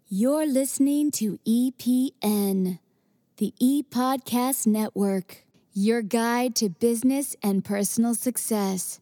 You're listening to EPN, the E-Podcast Network, your guide to business and personal success.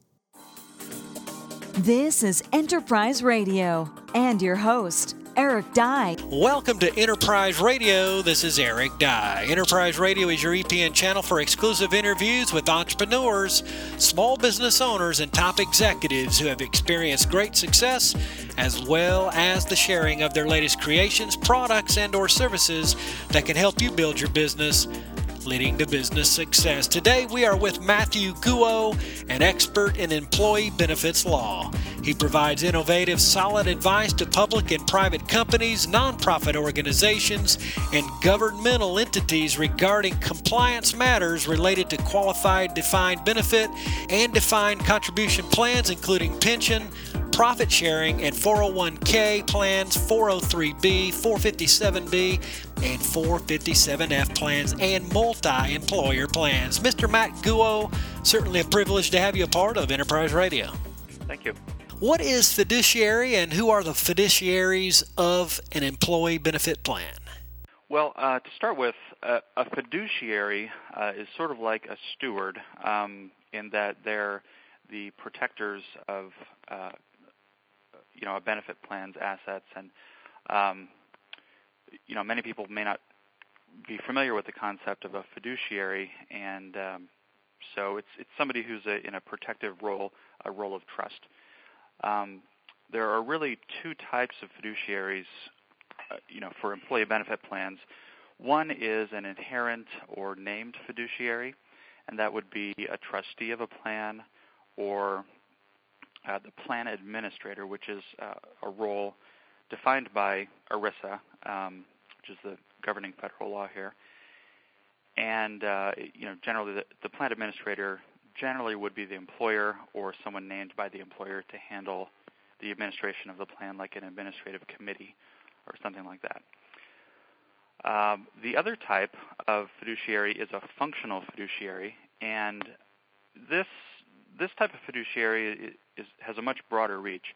This is Enterprise Radio and your host, Eric Dye. Welcome to Enterprise Radio. This is Eric Dye. Enterprise Radio is your EPN channel for exclusive interviews with entrepreneurs, small business owners, and top executives who have experienced great success, as well as the sharing of their latest creations, products, and/or services that can help you build your business, leading to business success. Today we are with Matthew Guo, an expert in employee benefits law. He provides innovative, solid advice to public and private companies, nonprofit organizations, and governmental entities regarding compliance matters related to qualified defined benefit and defined contribution plans, including pension, profit sharing, and 401k plans, 403b, 457b, and 457f plans, and multi-employer plans. Mr. Matt Guo, certainly a privilege to have you a part of Enterprise Radio. Thank you. What is fiduciary, and who are the fiduciaries of an employee benefit plan? Well, to start with, a fiduciary is sort of like a steward in that they're the protectors of a benefit plan's assets, and many people may not be familiar with the concept of a fiduciary, and so it's somebody who's in a protective role, a role of trust. There are really two types of fiduciaries, for employee benefit plans. One is an inherent or named fiduciary, and that would be a trustee of a plan or the plan administrator, which is a role defined by ERISA, which is the governing federal law here. And generally, the plan administrator generally would be the employer or someone named by the employer to handle the administration of the plan, like an administrative committee or something like that. The other type of fiduciary is a functional fiduciary, and this type of fiduciary has a much broader reach.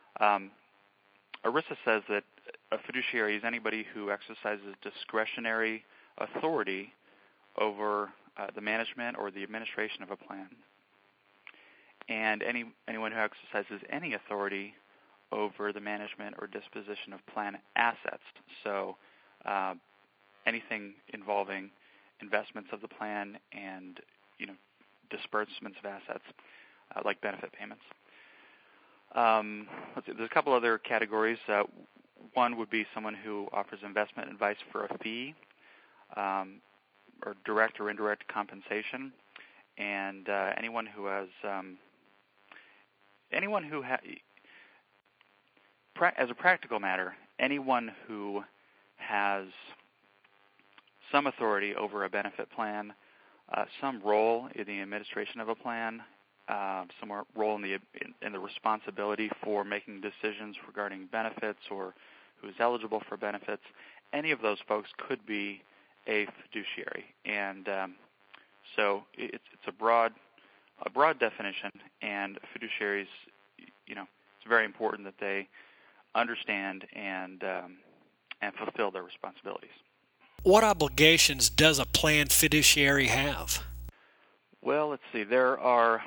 ERISA says that a fiduciary is anybody who exercises discretionary authority over the management or the administration of a plan, and anyone who exercises any authority over the management or disposition of plan assets. So anything involving investments of the plan and disbursements of assets, like benefit payments. There's a couple other categories. One would be someone who offers investment advice for a fee, or direct or indirect compensation, and anyone who has as a practical matter, anyone who has some authority over a benefit plan, some role in the administration of a plan, some role in the responsibility for making decisions regarding benefits or who is eligible for benefits. Any of those folks could be a fiduciary, and so it's a broad definition. And fiduciaries, it's very important that they understand and fulfill their responsibilities. What obligations does a plan fiduciary have? Well, let's see. There are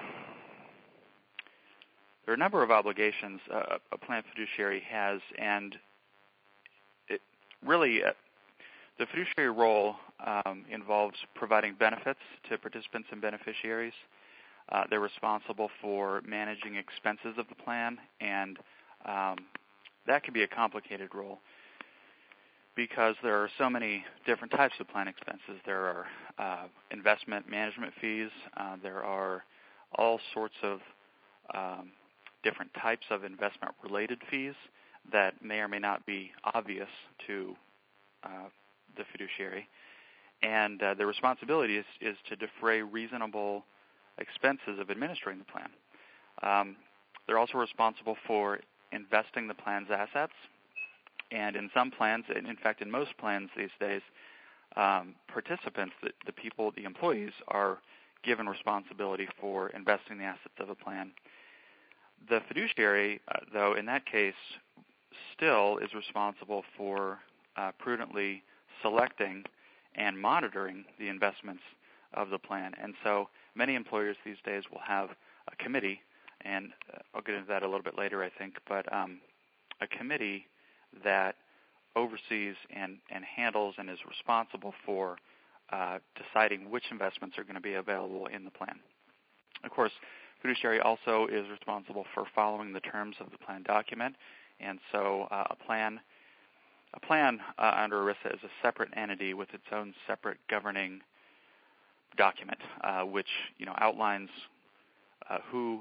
a number of obligations a plan fiduciary has, and it really the fiduciary role involves providing benefits to participants and beneficiaries. They're responsible for managing expenses of the plan, and that can be a complicated role because there are so many different types of plan expenses. There are investment management fees. There are all sorts of different types of investment-related fees that may or may not be obvious to the fiduciary. And the responsibility is to defray reasonable expenses of administering the plan. They're also responsible for investing the plan's assets. And in some plans, and in fact in most plans these days, participants, the employees, are given responsibility for investing the assets of a plan. The fiduciary, though, in that case, still is responsible for prudently selecting and monitoring the investments of the plan. And so many employers these days will have a committee, and I'll get into that a little bit later, I think, but a committee that oversees and handles and is responsible for deciding which investments are going to be available in the plan. Of course, fiduciary also is responsible for following the terms of the plan document, and so a plan under ERISA is a separate entity with its own separate governing document, which outlines who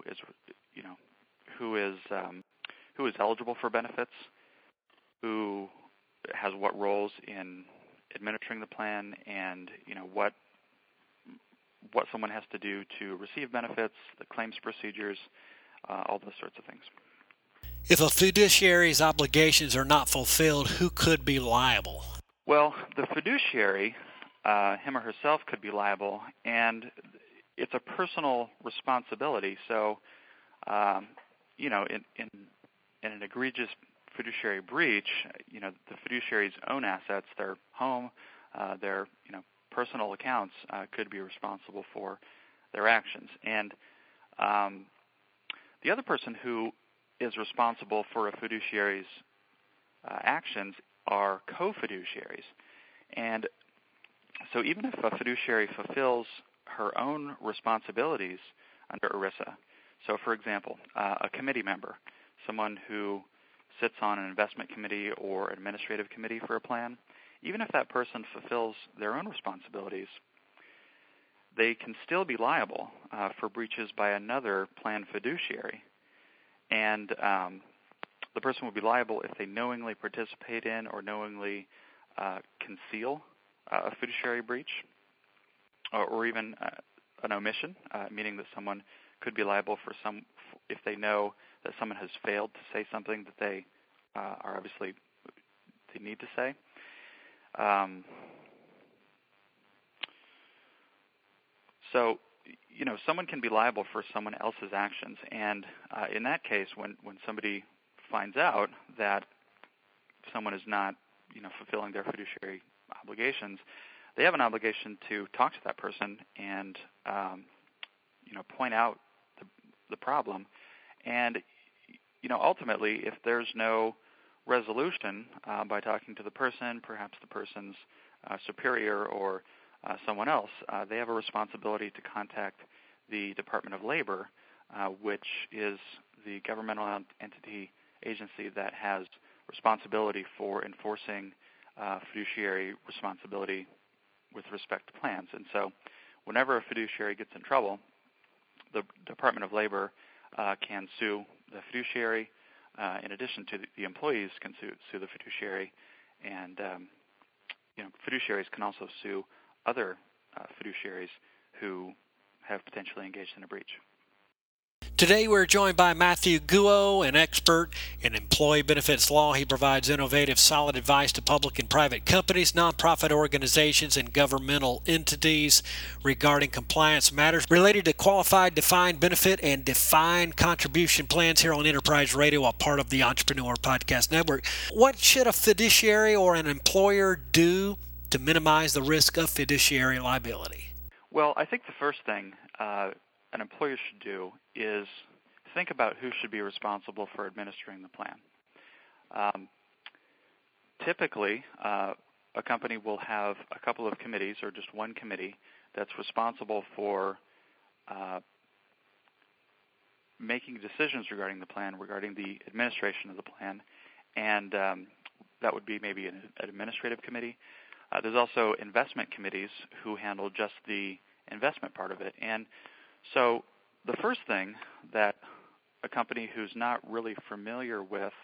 is eligible for benefits, who has what roles in administering the plan, and what someone has to do to receive benefits, the claims procedures, all those sorts of things. If a fiduciary's obligations are not fulfilled, who could be liable? Well, the fiduciary, him or herself, could be liable, and it's a personal responsibility. So, in an egregious fiduciary breach, the fiduciary's own assets, their home, their personal accounts, could be responsible for their actions. And the other person who is responsible for a fiduciary's actions are co-fiduciaries. And so even if a fiduciary fulfills her own responsibilities under ERISA, so for example, a committee member, someone who sits on an investment committee or administrative committee for a plan, even if that person fulfills their own responsibilities, they can still be liable for breaches by another plan fiduciary. And the person will be liable if they knowingly participate in or knowingly conceal a fiduciary breach, or even an omission, meaning that someone could be liable for if they know that someone has failed to say something that they are obviously they need to say. So, someone can be liable for someone else's actions, and in that case, when somebody finds out that someone is not, fulfilling their fiduciary obligations, they have an obligation to talk to that person and, point out the problem. And, ultimately, if there's no resolution by talking to the person, perhaps the person's superior or someone else, they have a responsibility to contact the Department of Labor, which is the governmental agency that has responsibility for enforcing fiduciary responsibility with respect to plans. And so whenever a fiduciary gets in trouble, the Department of Labor can sue the fiduciary. In addition to the employees can sue the fiduciary, and fiduciaries can also sue other fiduciaries who have potentially engaged in a breach. Today we're joined by Matthew Guo, an expert in employee benefits law. He provides innovative, solid advice to public and private companies, nonprofit organizations, and governmental entities regarding compliance matters related to qualified defined benefit and defined contribution plans here on Enterprise Radio, a part of the Entrepreneur Podcast Network. What should a fiduciary or an employer do to minimize the risk of fiduciary liability? Well, I think the first thing an employer should do is think about who should be responsible for administering the plan. Typically, a company will have a couple of committees or just one committee that's responsible for making decisions regarding the plan, regarding the administration of the plan, and that would be maybe an administrative committee. There's also investment committees who handle just the investment part of it. And so the first thing that a company who's not really familiar with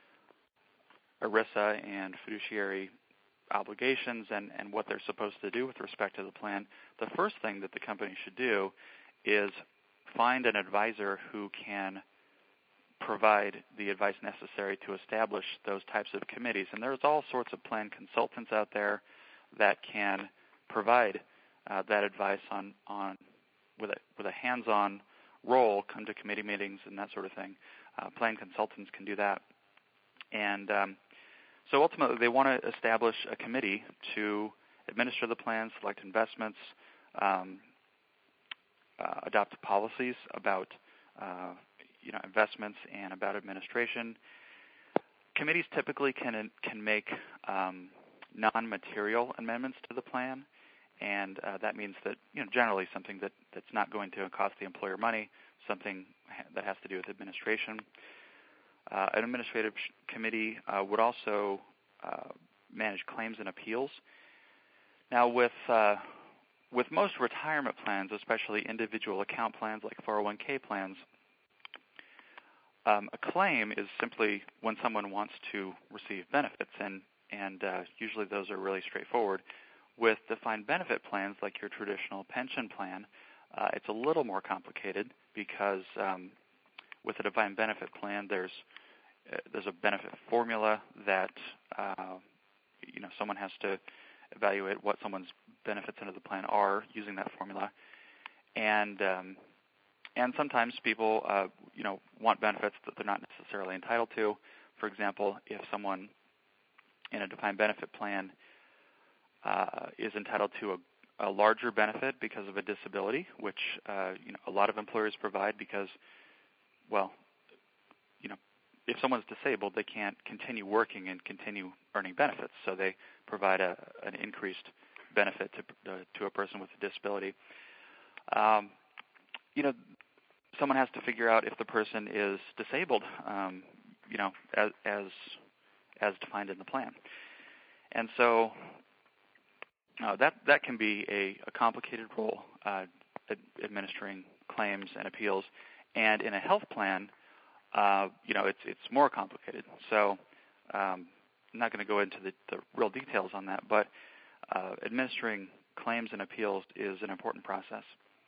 ERISA and fiduciary obligations and what they're supposed to do with respect to the plan, the first thing that the company should do is find an advisor who can provide the advice necessary to establish those types of committees. And there's all sorts of plan consultants out there that can provide that advice on with a hands-on role, come to committee meetings and that sort of thing. Plan consultants can do that. And so ultimately they want to establish a committee to administer the plan, select investments, adopt policies about investments and about administration. Committees typically can make non-material amendments to the plan, and that means that generally something that's not going to cost the employer money, something that has to do with administration. An administrative committee would also manage claims and appeals. Now, with most retirement plans, especially individual account plans like 401k plans, a claim is simply when someone wants to receive benefits, and usually those are really straightforward. With defined benefit plans like your traditional pension plan, it's a little more complicated because with a defined benefit plan, there's a benefit formula that someone has to evaluate what someone's benefits under the plan are using that formula, and sometimes people want benefits that they're not necessarily entitled to. For example, if someone in a defined benefit plan is entitled to a larger benefit because of a disability, which a lot of employers provide because, if someone's disabled, they can't continue working and continue earning benefits, so they provide an increased benefit to a person with a disability. Someone has to figure out if the person is disabled, as defined in the plan, and so that can be a complicated role, administering claims and appeals. And in a health plan, it's more complicated. So I'm not going to go into the real details on that, but administering claims and appeals is an important process.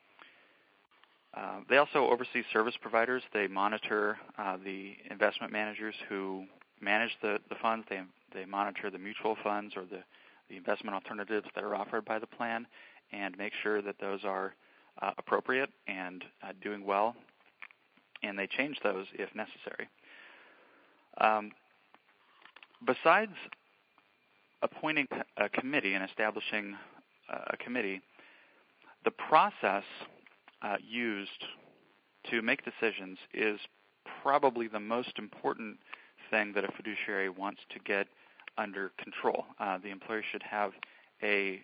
They also oversee service providers. They monitor the investment managers who manage the funds. They monitor the mutual funds or the investment alternatives that are offered by the plan and make sure that those are appropriate and doing well, and they change those if necessary. Besides appointing a committee and establishing a committee, the process used to make decisions is probably the most important thing that a fiduciary wants to get under control. The employer should have the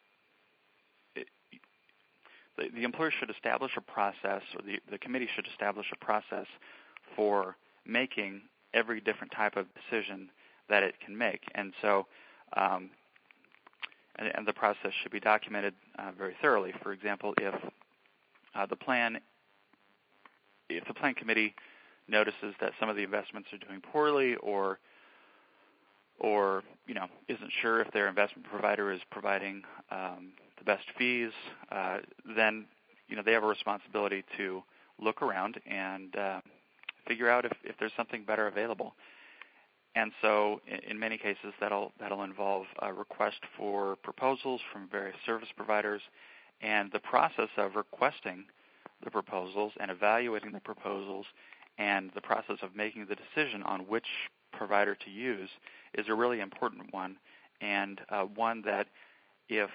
employer should establish a process, or the committee should establish a process for making every different type of decision that it can make. And so and the process should be documented very thoroughly. For example, if the plan committee notices that some of the investments are doing poorly, or isn't sure if their investment provider is providing the best fees, then they have a responsibility to look around and figure out if there's something better available. And so in many cases that'll involve a request for proposals from various service providers, and the process of requesting the proposals and evaluating the proposals and the process of making the decision on which provider to use is a really important one, and one that if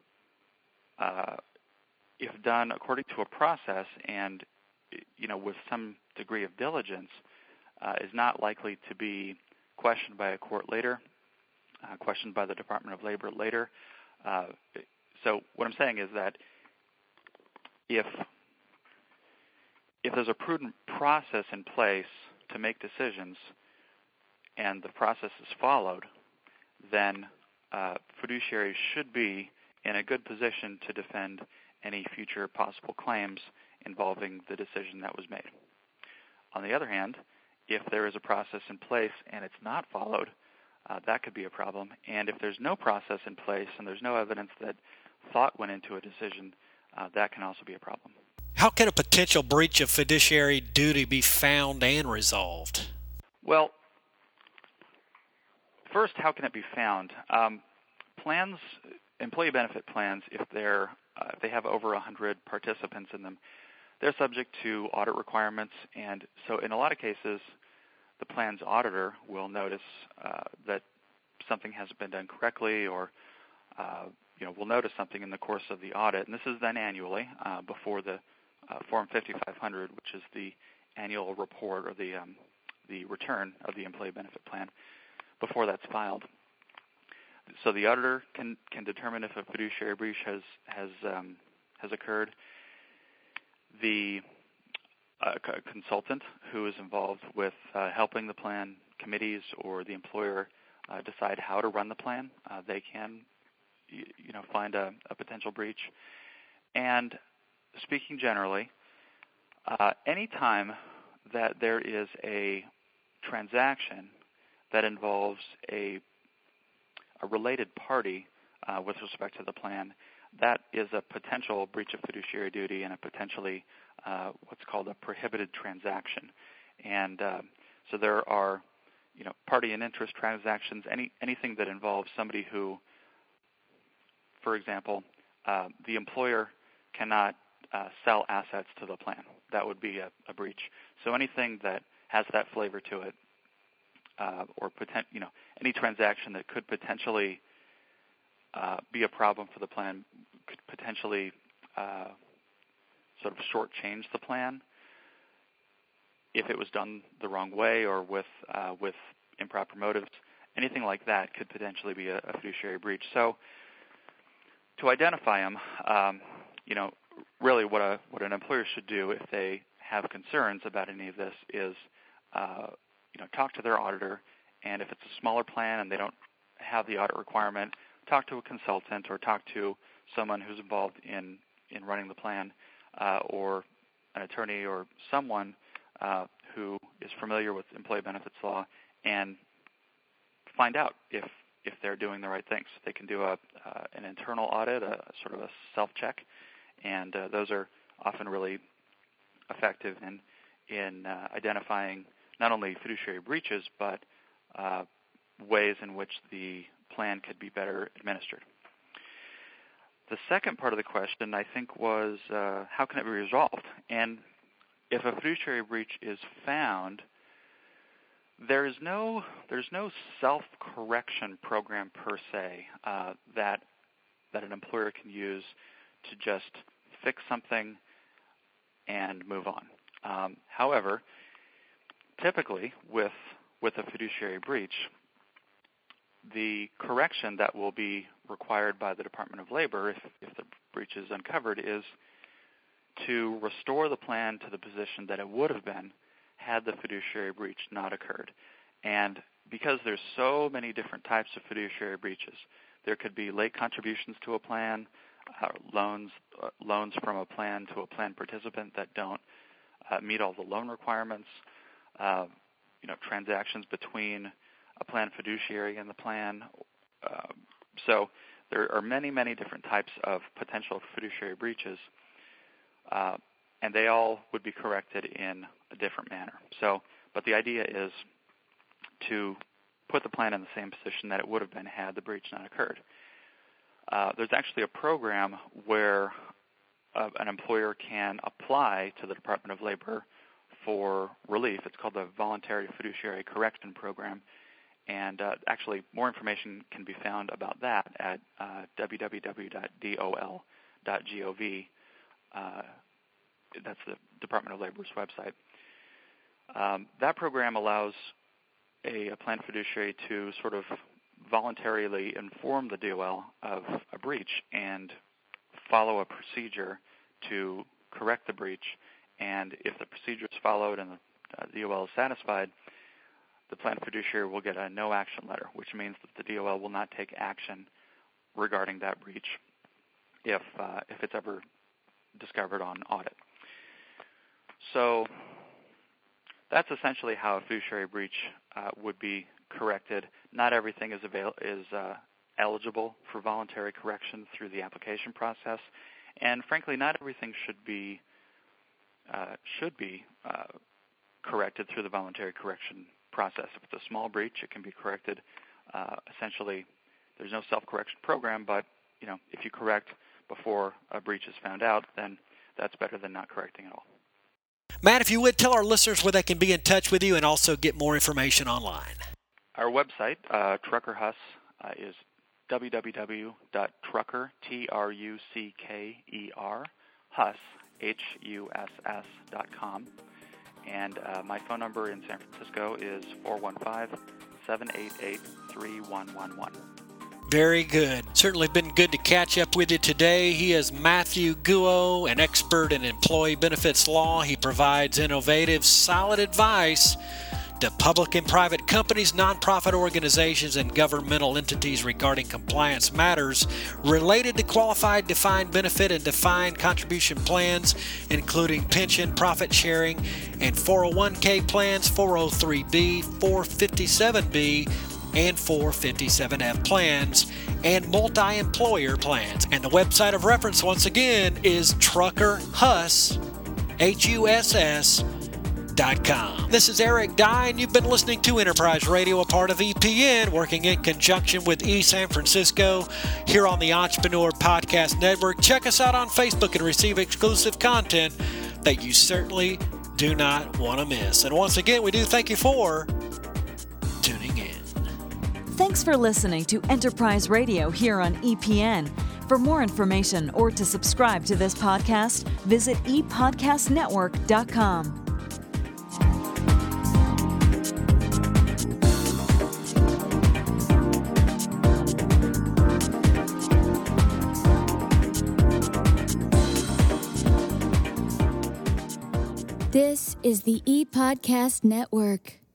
done according to a process and with some degree of diligence, is not likely to be questioned by a court later, questioned by the Department of Labor later. So what I'm saying is that if there's a prudent process in place to make decisions and the process is followed, then fiduciaries should be in a good position to defend any future possible claims involving the decision that was made. On the other hand, if there is a process in place and it's not followed, that could be a problem. And if there's no process in place and there's no evidence that thought went into a decision, that can also be a problem. How can a potential breach of fiduciary duty be found and resolved? Well, first, how can it be found? Plans, employee benefit plans, if they have over 100 participants in them, they're subject to audit requirements, and so in a lot of cases, the plan's auditor will notice that something hasn't been done correctly, or will notice something in the course of the audit, and this is done annually before the Form 5500, which is the annual report or the return of the employee benefit plan, before that's filed. So the auditor can determine if a fiduciary breach has occurred. The consultant who is involved with helping the plan committees or the employer decide how to run the plan, they can find a potential breach. And speaking generally, any time that there is a transaction that involves a related party with respect to the plan, that is a potential breach of fiduciary duty and a potentially what's called a prohibited transaction. And so there are, party and interest transactions, anything that involves somebody who, for example, the employer cannot sell assets to the plan. That would be a breach. So anything that has that flavor to it, or any transaction that could potentially be a problem for the plan, could potentially sort of shortchange the plan if it was done the wrong way or with improper motives. Anything like that could potentially be a fiduciary breach. So to identify them, really what an employer should do if they have concerns about any of this is talk to their auditor, and if it's a smaller plan and they don't have the audit requirement, talk to a consultant or talk to someone who's involved in running the plan, or an attorney or someone who is familiar with employee benefits law, and find out if they're doing the right things. They can do an internal audit, a sort of a self-check, and those are often really effective in identifying not only fiduciary breaches, but ways in which the plan could be better administered. The second part of the question, I think, was how can it be resolved? And if a fiduciary breach is found, there's no self-correction program per se that an employer can use to just fix something and move on. However, typically with a fiduciary breach, the correction that will be required by the Department of Labor if the breach is uncovered is to restore the plan to the position that it would have been had the fiduciary breach not occurred. And because there's so many different types of fiduciary breaches, there could be late contributions to a plan, loans from a plan to a plan participant that don't meet all the loan requirements, transactions between a plan fiduciary and the plan. So there are many, many different types of potential fiduciary breaches, and they all would be corrected in a different manner. So, but the idea is to put the plan in the same position that it would have been had the breach not occurred. There's actually a program where an employer can apply to the Department of Labor for relief. It's called the Voluntary Fiduciary Correction Program. And actually, more information can be found about that at www.dol.gov. That's the Department of Labor's website. That program allows a plan fiduciary to sort of voluntarily inform the DOL of a breach and follow a procedure to correct the breach. And if the procedure is followed and the DOL is satisfied, the plan fiduciary will get a no-action letter, which means that the DOL will not take action regarding that breach if it's ever discovered on audit. So that's essentially how a fiduciary breach would be corrected. Not everything is eligible for voluntary correction through the application process, and frankly, not everything should be corrected through the voluntary correction process. If it's a small breach, it can be corrected. Essentially, there's no self-correction program, but if you correct before a breach is found out, then that's better than not correcting at all. Matt, if you would, tell our listeners where they can be in touch with you and also get more information online. Our website, Trucker Huss, is www.trucker, Trucker, Huss, HUSS.com. And my phone number in San Francisco is 415-788-3111. Very good. Certainly been good to catch up with you today. He is Matthew Guo, an expert in employee benefits law. He provides innovative, solid advice to public and private companies, nonprofit organizations, and governmental entities regarding compliance matters related to qualified defined benefit and defined contribution plans, including pension, profit sharing, and 401k plans, 403b, 457b, and 457F plans, and multi-employer plans. And the website of reference, once again, is Trucker Huss, HUSS.com. This is Eric Dye, and you've been listening to Enterprise Radio, a part of EPN, working in conjunction with eSan Francisco here on the Entrepreneur Podcast Network. Check us out on Facebook and receive exclusive content that you certainly do not want to miss. And once again, we do thank you for tuning in. Thanks for listening to Enterprise Radio here on EPN. For more information or to subscribe to this podcast, visit epodcastnetwork.com. This is the ePodcast Network.